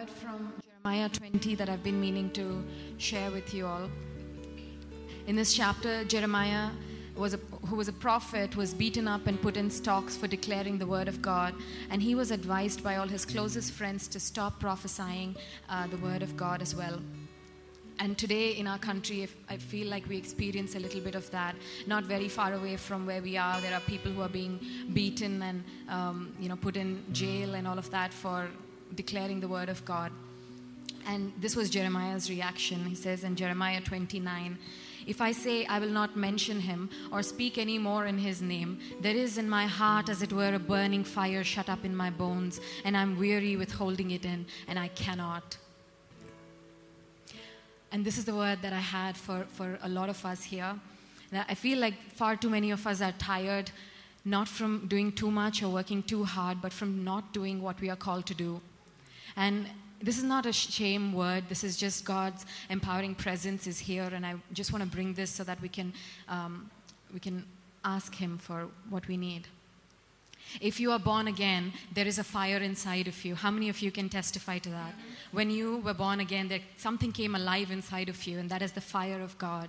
word from Jeremiah 20 that I've been meaning to share with you all. In this chapter, Jeremiah, who was a prophet, was beaten up and put in stocks for declaring the word of God. And he was advised by all his closest friends to stop prophesying the word of God as well. And today in our country, I feel like we experience a little bit of that. Not very far away from where we are, there are people who are being beaten and put in jail and all of that for declaring the word of God. And this was Jeremiah's reaction. He says in Jeremiah 29, "If I say I will not mention him or speak any more in his name, there is in my heart as it were a burning fire shut up in my bones, and I'm weary with holding it in, and I cannot." And this is the word that I had for a lot of us here. I feel like far too many of us are tired, not from doing too much or working too hard, but from not doing what we are called to do. And this is not a shame word. This is just God's empowering presence is here, and I just want to bring this so that we can ask him for what we need. If you are born again, there is a fire inside of you. How many of you can testify to that? When you were born again, something came alive inside of you, and that is the fire of God.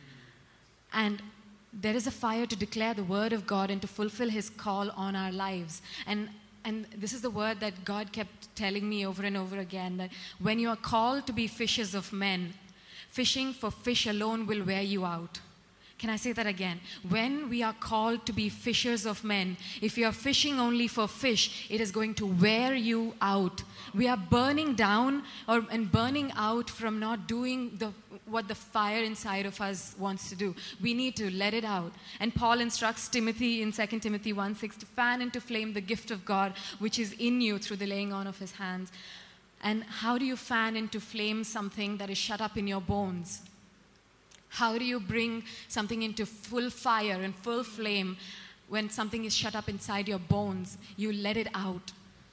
And there is a fire to declare the word of God and to fulfill his call on our lives. And this is the word that God kept telling me over and over again, that when you are called to be fishers of men, fishing for fish alone will wear you out. Can I say that again? When we are called to be fishers of men, if you are fishing only for fish, it is going to wear you out. We are burning down and burning out from not doing what the fire inside of us wants to do. We need to let it out. And Paul instructs Timothy in 2 Timothy 1:6 to fan into flame the gift of God which is in you through the laying on of his hands. And how do you fan into flame something that is shut up in your bones? How do you bring something into full fire and full flame when something is shut up inside your bones? You let it out.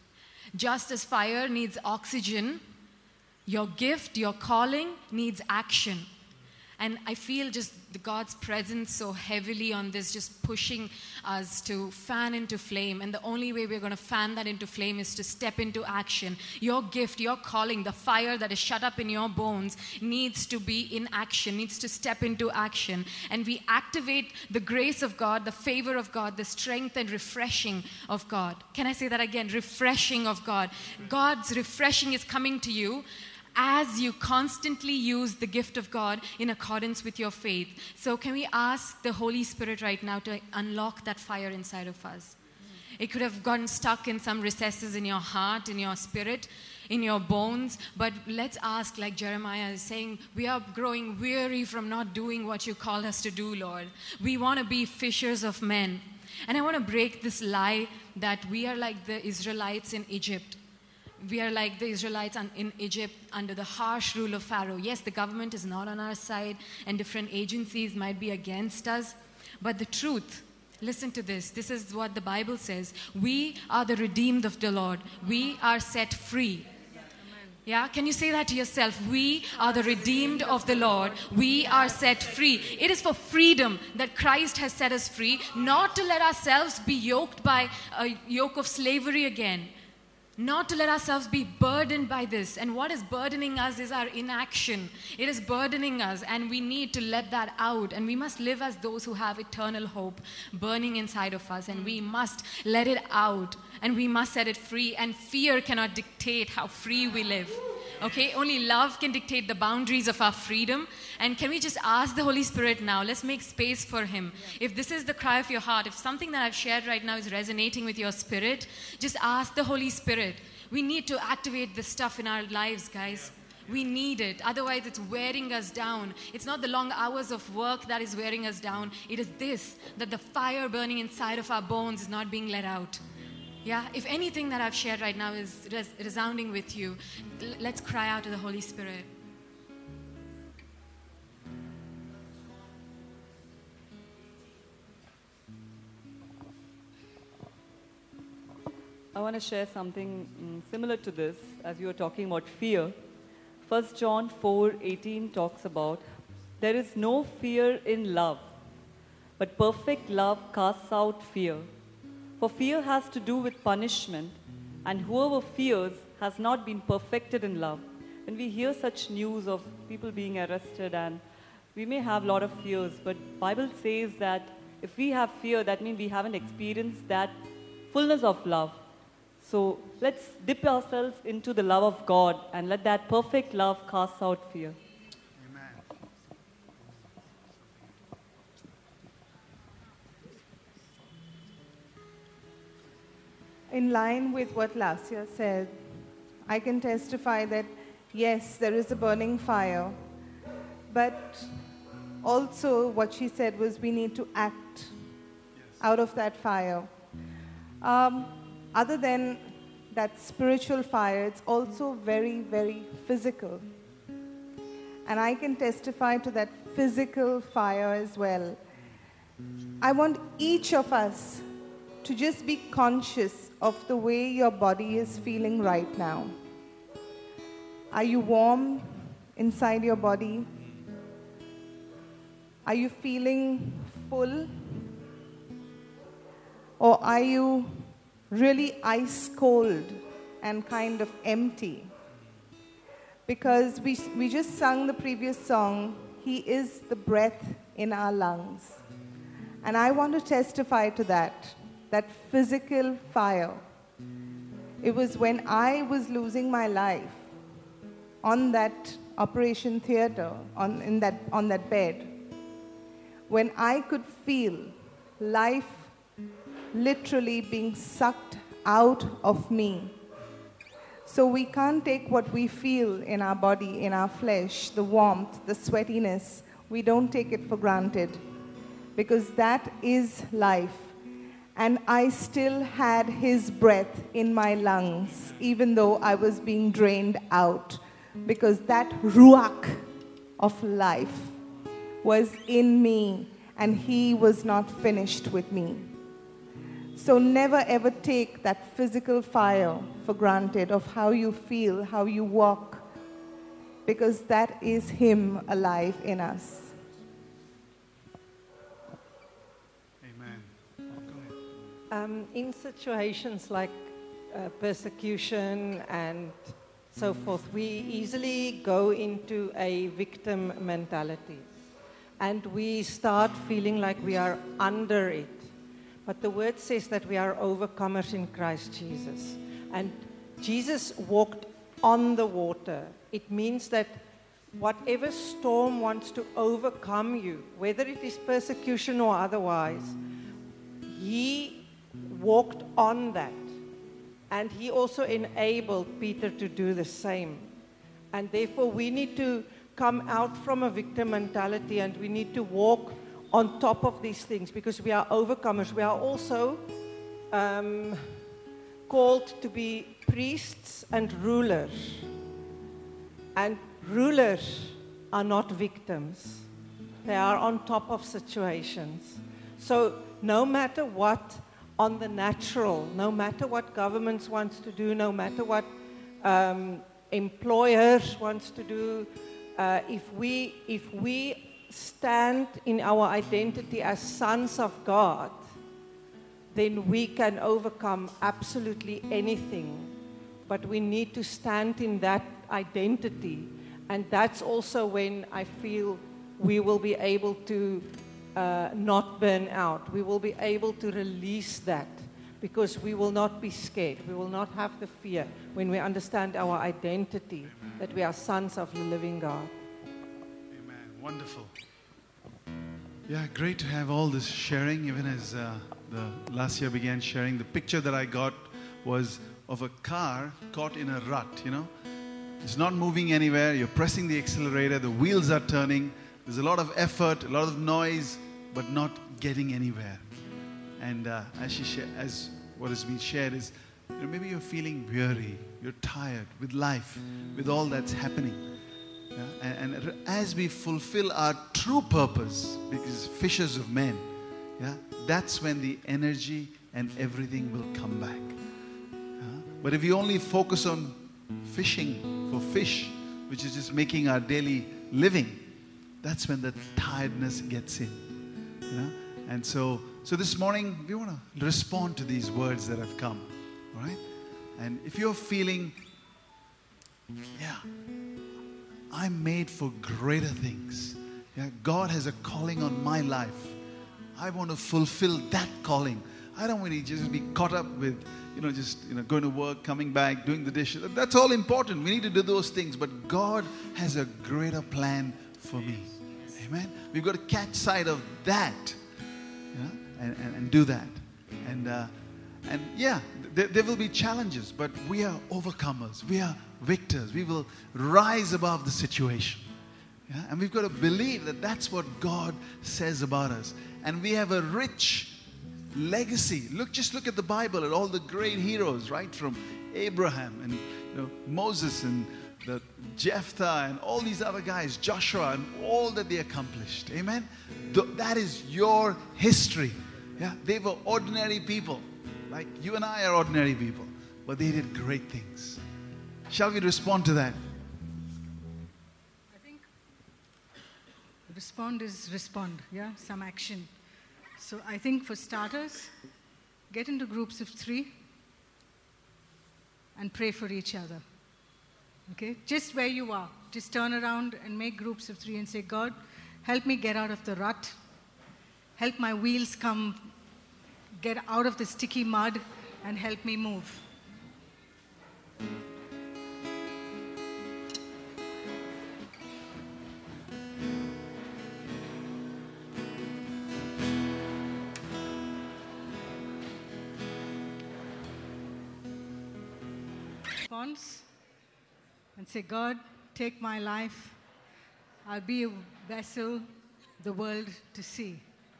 Just as fire needs oxygen, your gift, your calling needs action. And I feel just God's presence so heavily on this, just pushing us to fan into flame. And the only way we're going to fan that into flame is to step into action. Your gift, your calling, the fire that is shut up in your bones needs to be in action, needs to step into action. And we activate the grace of God, the favor of God, the strength and refreshing of God. Can I say that again? Refreshing of God. God's refreshing is coming to you as you constantly use the gift of God in accordance with your faith. So can we ask the Holy Spirit right now to unlock that fire inside of us? It could have gotten stuck in some recesses in your heart, in your spirit, in your bones. But let's ask, like Jeremiah is saying, we are growing weary from not doing what you called us to do, Lord. We want to be fishers of men. And I want to break this lie that we are like the Israelites in Egypt. We are like the Israelites in Egypt under the harsh rule of Pharaoh. Yes, the government is not on our side and different agencies might be against us. But the truth, listen to this. This is what the Bible says. We are the redeemed of the Lord. We are set free. Yeah, can you say that to yourself? We are the redeemed of the Lord. We are set free. It is for freedom that Christ has set us free, not to let ourselves be yoked by a yoke of slavery again. Not to let ourselves be burdened by this. And what is burdening us is our inaction. It is burdening us, and we need to let that out. And we must live as those who have eternal hope burning inside of us. And we must let it out. And we must set it free. And fear cannot dictate how free we live. Okay? Only love can dictate the boundaries of our freedom. And can we just ask the Holy Spirit now? Let's make space for him. If this is the cry of your heart, if something that I've shared right now is resonating with your spirit, just ask the Holy Spirit. We need to activate this stuff in our lives, guys. We need it. Otherwise, it's wearing us down. It's not the long hours of work that is wearing us down. It is this, that the fire burning inside of our bones is not being let out. Yeah, if anything that I've shared right now is resounding with you, let's cry out to the Holy Spirit. I want to share something similar to this as you were talking about fear. 1 John 4:18 talks about, there is no fear in love, but perfect love casts out fear. For fear has to do with punishment, and whoever fears has not been perfected in love. When we hear such news of people being arrested, and we may have a lot of fears, but Bible says that if we have fear, that means we haven't experienced that fullness of love. So let's dip ourselves into the love of God and let that perfect love cast out fear. In line with what Lasya said, I can testify that yes, there is a burning fire, but also what she said was we need to act out of that fire. Other than that spiritual fire, it's also very, very physical. And I can testify to that physical fire as well. I want each of us to just be conscious of the way your body is feeling right now. Are you warm inside your body? Are you feeling full? Or are you really ice cold and kind of empty? Because we just sung the previous song, He is the breath in our lungs. And I want to testify to that physical fire. It was when I was losing my life on that operation theater, on that bed, when I could feel life literally being sucked out of me. So we can't take what we feel in our body, in our flesh, the warmth, the sweatiness, we don't take it for granted, because that is life. And I still had His breath in my lungs, even though I was being drained out, because that ruach of life was in me, and He was not finished with me. So never ever take that physical fire for granted of how you feel, how you walk, because that is Him alive in us. In situations like persecution and so forth, we easily go into a victim mentality. And we start feeling like we are under it. But the word says that we are overcomers in Christ Jesus. And Jesus walked on the water. It means that whatever storm wants to overcome you, whether it is persecution or otherwise, He walked on that. And He also enabled Peter to do the same. And therefore we need to come out from a victim mentality, and we need to walk on top of these things, because we are overcomers. We are also called to be priests and rulers. And rulers are not victims. They are on top of situations. So no matter what on the natural, no matter what governments wants to do, no matter what employers wants to do, if we stand in our identity as sons of God, then we can overcome absolutely anything. But we need to stand in that identity. And that's also when I feel we will be able to not burn out. We will be able to release that, because we will not be scared. We will not have the fear when we understand our identity, that we are sons of the living God. Amen. Wonderful. Yeah, great to have all this sharing. Even as last year began sharing, the picture that I got was of a car caught in a rut, you know. It's not moving anywhere. You're pressing the accelerator. The wheels are turning. There's a lot of effort, a lot of noise, but not getting anywhere. And as what has been shared is, you know, maybe you're feeling weary, you're tired with life, with all that's happening. Yeah? And as we fulfill our true purpose, because fishers of men, yeah, that's when the energy and everything will come back. But if you only focus on fishing for fish, which is just making our daily living, that's when the tiredness gets in. You know? And so this morning, we want to respond to these words that have come. All right? And if you're feeling Yeah. I'm made for greater things. Yeah, God has a calling on my life. I want to fulfill that calling. I don't want to just be caught up with, going to work, coming back, doing the dishes. That's all important. We need to do those things. But God has a greater plan for me. Amen. We've got to catch sight of that, and do that. And yeah, there will be challenges, but we are overcomers. We are victors. We will rise above the situation. Yeah? And we've got to believe that that's what God says about us. And we have a rich legacy. Just look at the Bible, at all the great heroes, right? From Abraham and Moses and Jephthah and all these other guys, Joshua, and all that they accomplished. Amen? That is your history. Yeah? They were ordinary people. Like you and I are ordinary people. But they did great things. Shall we respond to that? I think respond is respond, some action. So I think for starters, get into groups of 3 and pray for each other. Okay? Just where you are. Just turn around and make groups of 3 and say, God, help me get out of the rut. Help my wheels get out of the sticky mud and help me move. And say, God, take my life. I'll be a vessel the world to see.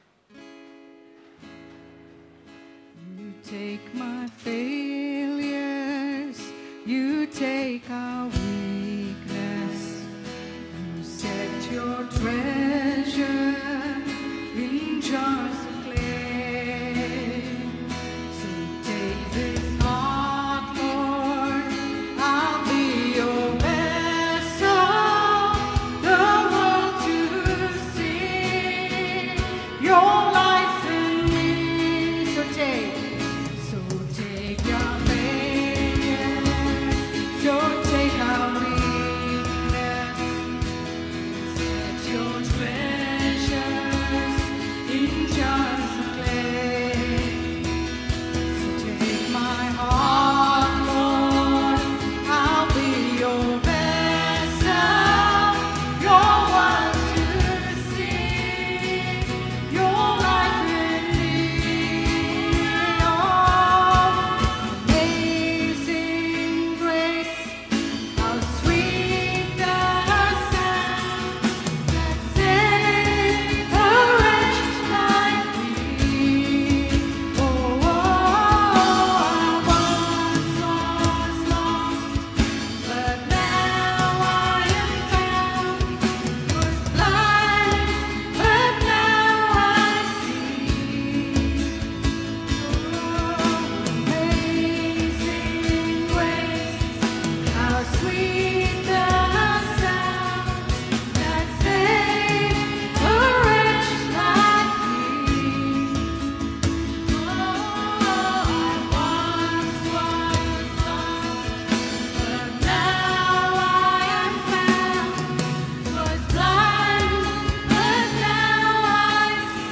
You take my failures. You take our weakness. You set your treasure in jars of clay. So take this heart, Lord. I'll be your vessel, the world to see your life in me. So take your failures, so take our weakness, set your treasures in jars of clay. So take my heart, Lord, I'll be your vessel, your one to see your life in me. Oh, amazing grace, how sweet the sound that saved a wretch like me. Oh, I once was lost, but now I am found. Was blind, but now I see. Amazing grace, how sweet the sound that saved a wretch like me. Oh, I once was lost, but now I am found. Was blind, but now I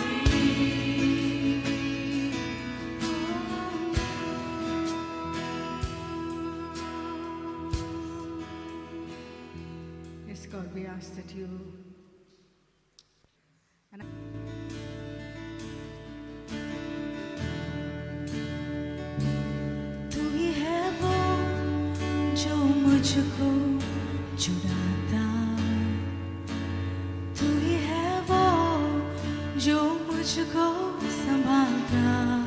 see. Yes, God, we ask that you. And तू ही है वो जो मुझको चुराता, तू ही है वो जो मुझको संभालता,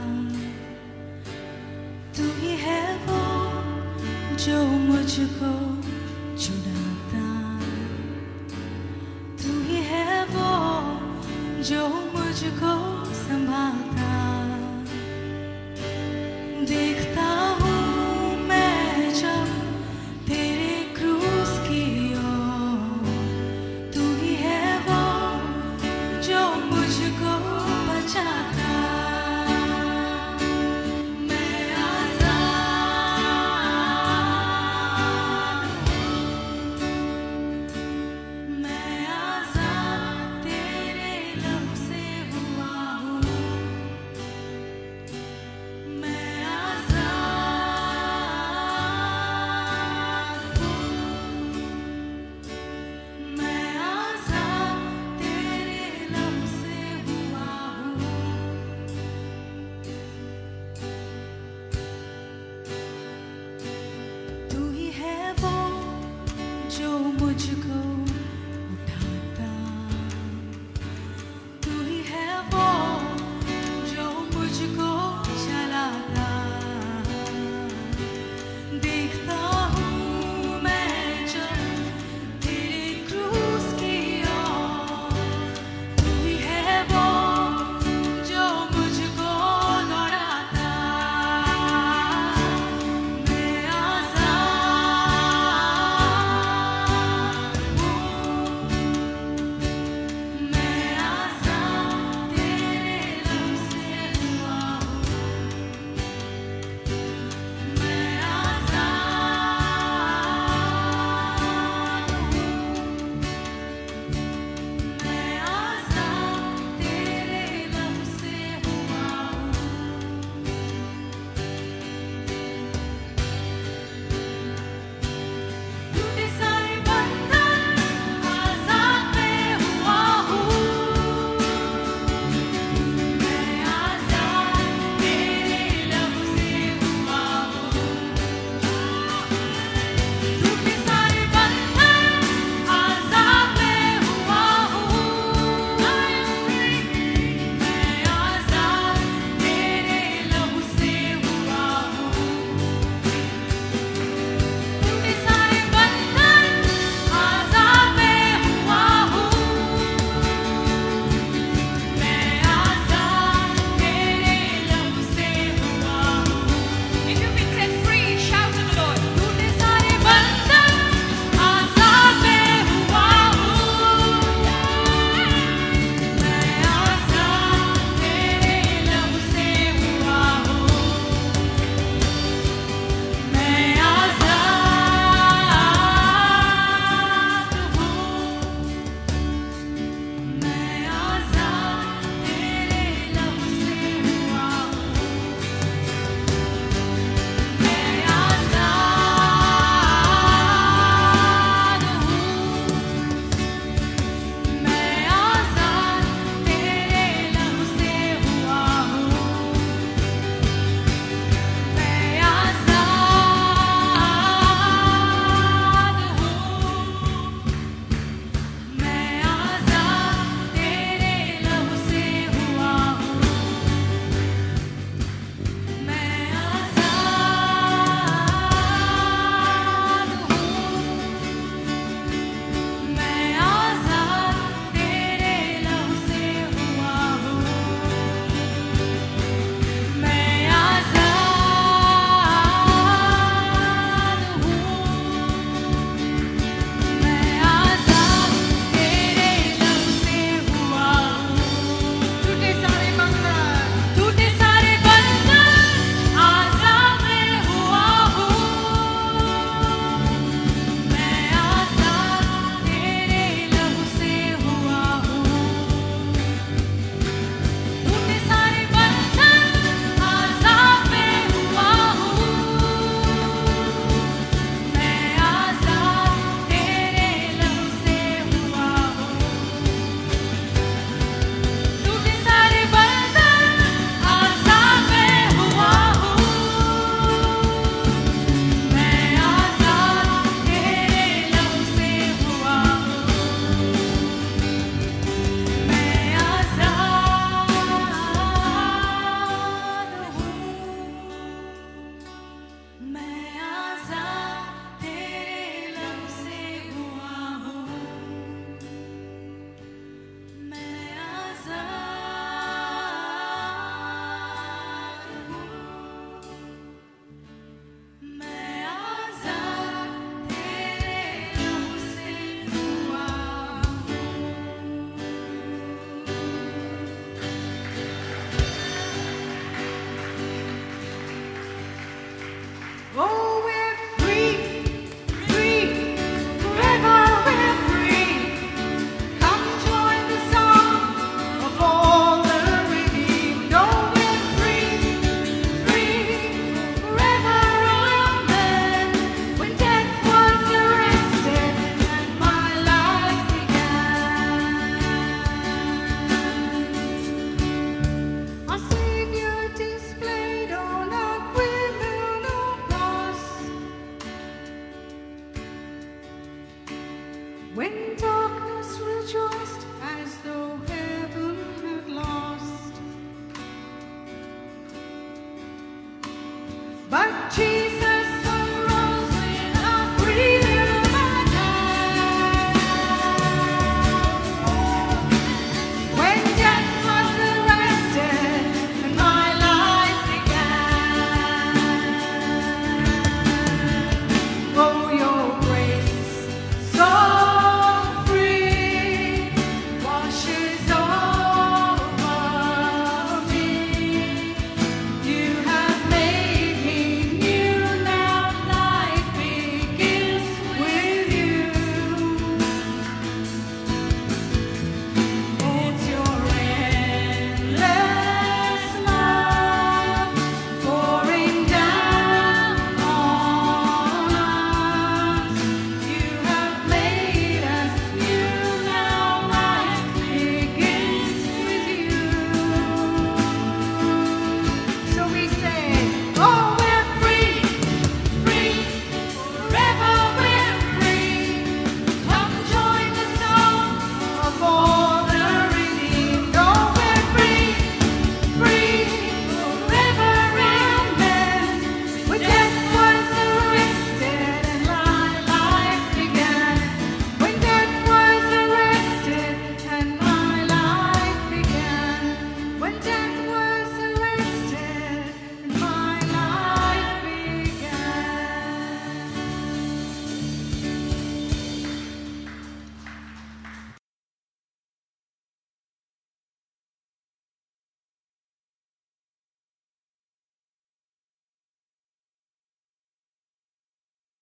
तू ही है वो जो मुझको चुराता, तू ही है वो जो मुझको संभालता, देखता